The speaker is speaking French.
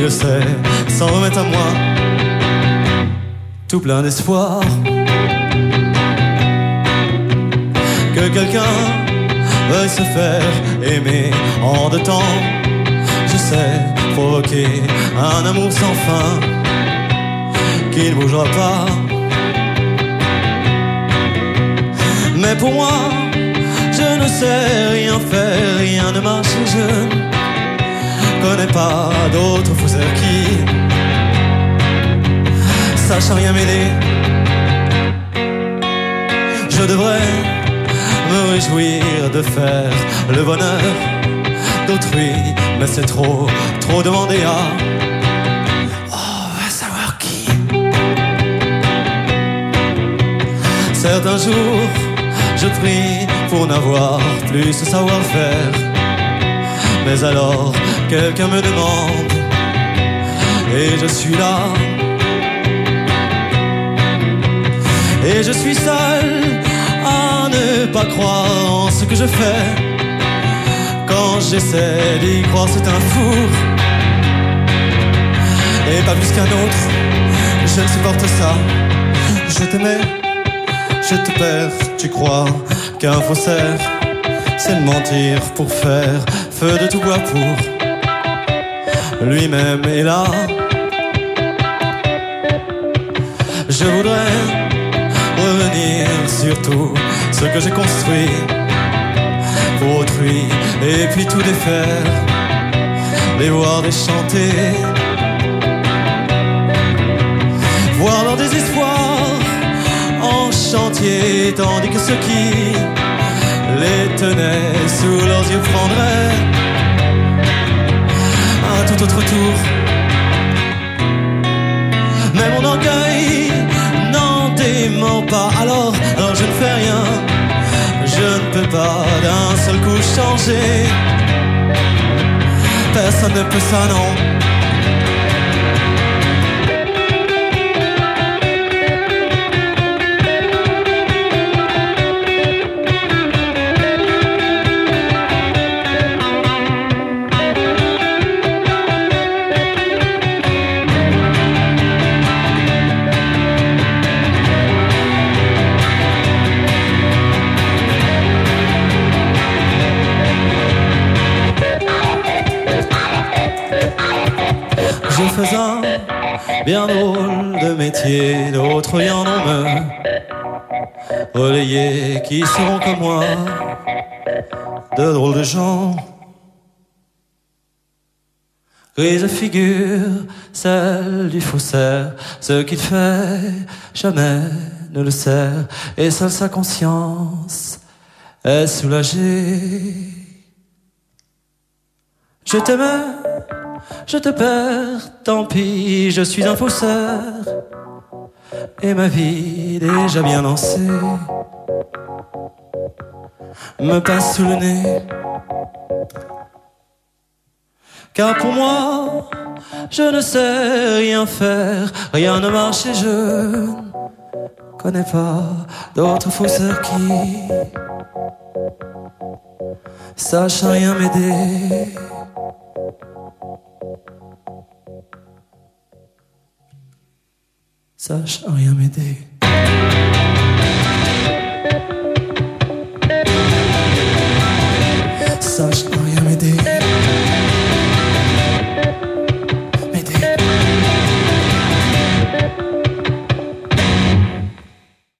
le sait, s'en remettre à moi, tout plein d'espoir que quelqu'un veuille se faire aimer en deux temps. Je sais provoquer un amour sans fin qui ne bougera pas. Mais pour moi, je ne sais rien faire, rien ne marche et je ne connais pas d'autres faussaires qui, sachant rien m'aider, je devrais me réjouir de faire le bonheur d'autrui. Mais c'est trop, trop demandé à... Oh, va savoir qui. Certains jours, je prie pour n'avoir plus ce savoir-faire. Mais alors, quelqu'un me demande, et je suis là. Et je suis seul à ne pas croire en ce que je fais. Quand j'essaie d'y croire, c'est un four. Et pas plus qu'un autre, je ne supporte ça. Je t'aimais, je te perds, tu crois qu'un faussaire, c'est de mentir pour faire feu de tout bois pour lui-même est là. Je voudrais revenir sur tout ce que j'ai construit pour autrui, et puis tout défaire, les voir déchanter, voir leur désespoir en chantier, tandis que ceux qui les tenaient sous leurs yeux prendraient un tout autre tour. Mais mon orgueil n'en dément pas, alors je ne fais rien. Je ne peux pas d'un seul coup changer. Personne ne peut ça, non. Je fais un bien drôle de métier, d'autres y en ont me relayés qui seront comme moi, de drôles de gens. Grise figure, celle du faussaire, ce qu'il fait, jamais ne le sert, et seule sa conscience est soulagée. Je t'aimais, je te perds, tant pis, je suis un faussaire, et ma vie déjà bien lancée me passe sous le nez. Car pour moi, je ne sais rien faire, rien ne marche et je ne connais pas d'autres faussaires qui sachent rien m'aider. Sache rien m'aider. Sache rien.